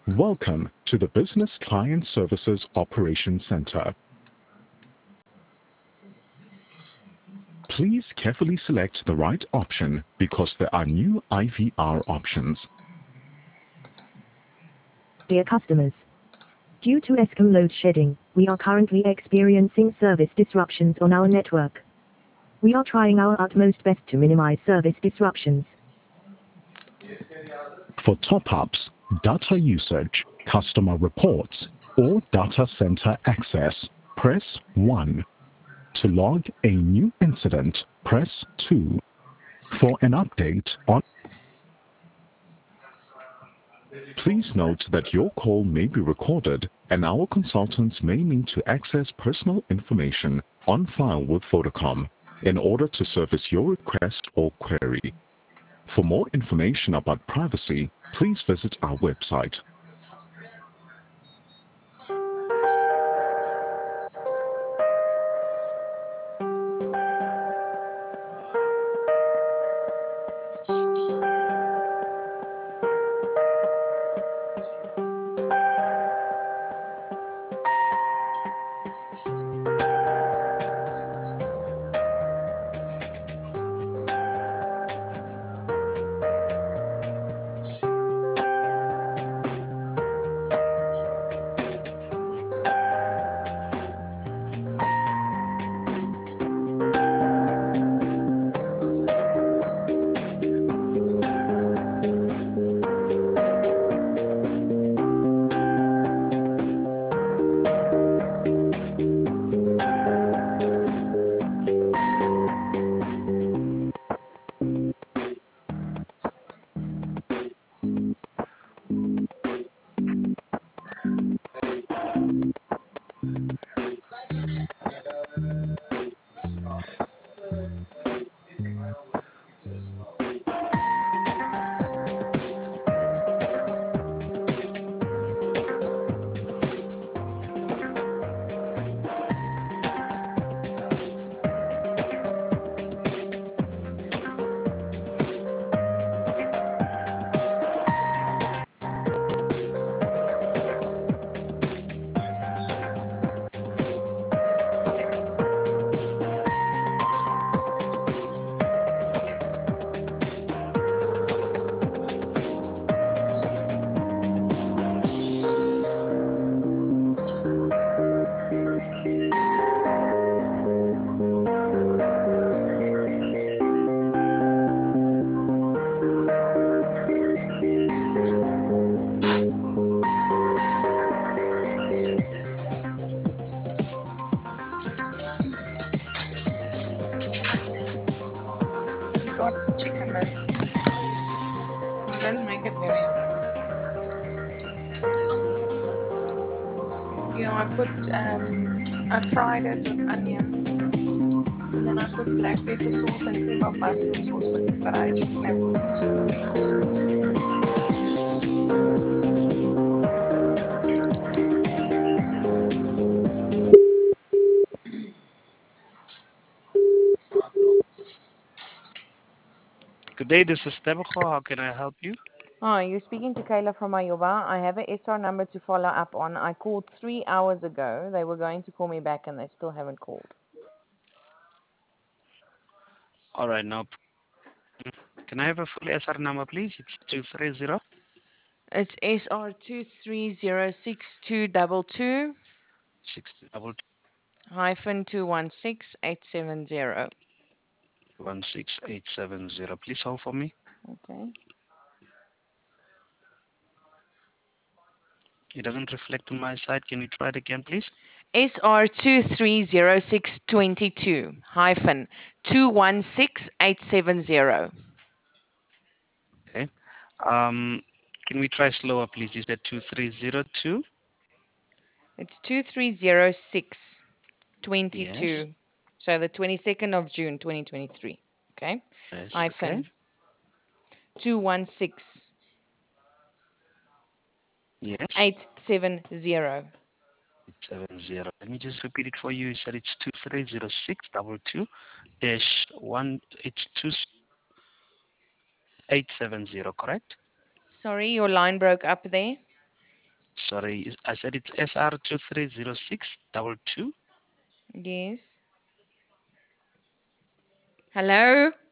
Welcome to the Business Client Services Operations Center. Please carefully select the right option because there are new IVR options. Dear customers, due to ESCOM load shedding, we are currently experiencing service disruptions on our network. We are trying our utmost best to minimize service disruptions. For top-ups, data usage, customer reports, or data center access, press 1. To log a new incident, press 2. For an update on... Please note that your call may be recorded and our consultants may need to access personal information on file with Vodacom in order to service your request or query. For more information about privacy, please visit our website. Got chicken man. Don't make it very. I fried it with onions, and then I put black pepper sauce and cream of mushroom sauce with it, but I never cooked. Good day, this is Tebogo. How can I help you? Hi, you're speaking to Kayla from Ayoba. I have a SR number to follow up on. I called 3 hours ago. They were going to call me back and they still haven't called. All right, now, can I have a full SR number, please? It's 230 It's SR23062222 hyphen 216870. Please hold for me. Okay. It doesn't reflect on my side. Can you try it again, please? SR230622 hyphen 216870. Okay. Can we try slower, please? You said 2302. It's 230622. Yes. So the 22nd of June 2023. Okay. Yes. Okay. Hyphen 216870. Yes. 70. Let me just repeat it for you. You said it's 230622 dash one. It's 2870, correct? Sorry, your line broke up there. Sorry, I said it's SR230622. Yes. Hello?